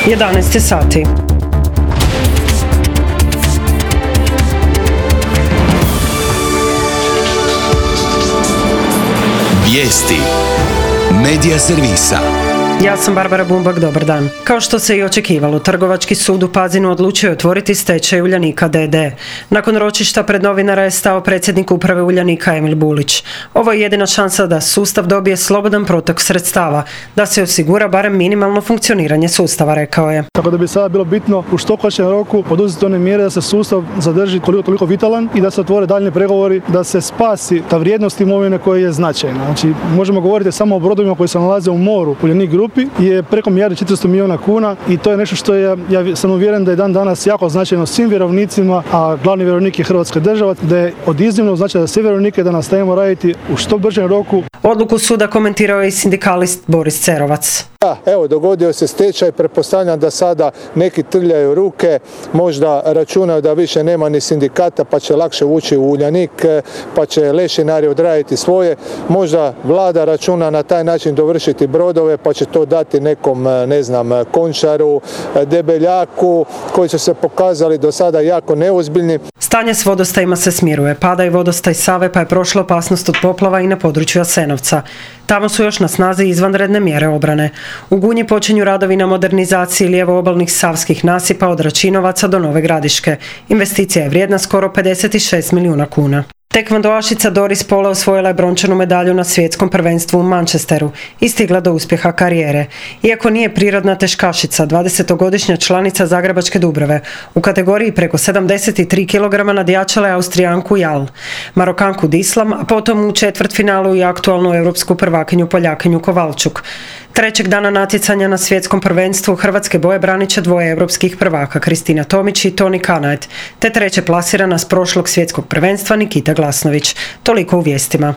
11 sati. Vijesti Medija servisa. Ja sam Barbara Bumbak, dobar dan. Kao što se i očekivalo, Trgovački sud u Pazinu odlučio je otvoriti stečaj Uljanika d.d. Nakon ročišta pred novinara je stao predsjednik uprave Uljanika Emil Bulić. Ovo je jedina šansa da sustav dobije slobodan protok sredstava, da se osigura barem minimalno funkcioniranje sustava, rekao je. Tako da bi sada bilo bitno u što kraćem roku poduzeti one mjere da se sustav zadrži toliko vitalan i da se otvore daljnji pregovori, da se spasi ta vrijednost imovine koja je značajna. Znači, možemo govoriti samo o brodovima koji se nalaze u moru. Uljanik Grupi je preko milijarde 400 milijuna kuna i to je nešto što je, ja sam uvjeren da je dan danas jako značajno svim vjerovnicima, a glavni vjerovnik je Hrvatska država, da je od iznimnog značaja za sve vjerovnike da nastavimo raditi u što bržem roku. Odluku suda komentirao je i sindikalist Boris Cerovac. Da, evo, dogodio se stečaj, pretpostavljam da sada neki trljaju ruke, možda računaju da više nema ni sindikata pa će lakše ući u Uljanik, pa će lešinari odraditi svoje. Možda vlada računa na taj način dovršiti brodove pa će to dati nekom, ne znam, Končaru, Debeljaku, koji su se pokazali do sada jako neozbiljni. Stanje s vodostajima se smiruje. Pada i vodostaj Save pa je prošla opasnost od poplava i na području Jasenovca. Tamo su još na snazi izvanredne mjere obrane. U Gunji počinju radovi na modernizaciji lijevoobalnih savskih nasipa od Račinovaca do Nove Gradiške. Investicija je vrijedna skoro 56 milijuna kuna. Tekvandoašica Doris Pole osvojila je brončanu medalju na svjetskom prvenstvu u Manchesteru i stigla do uspjeha karijere. Iako nije prirodna teškašica, 20-godišnja članica Zagrebačke Dubrave, u kategoriji preko 73 kg nadjačala je Austrijanku Jal, Marokanku Dislam, a potom u četvrtfinalu i aktualnu europsku prvakinju Poljakinju Kovalčuk. Trećeg dana natjecanja na svjetskom prvenstvu hrvatske boje branit će dvoje europskih prvaka, Kristina Tomić i Toni Kanaet, te treće plasirana s prošlog svjetskog prvenstva Nikita Glasnović. Toliko u vijestima.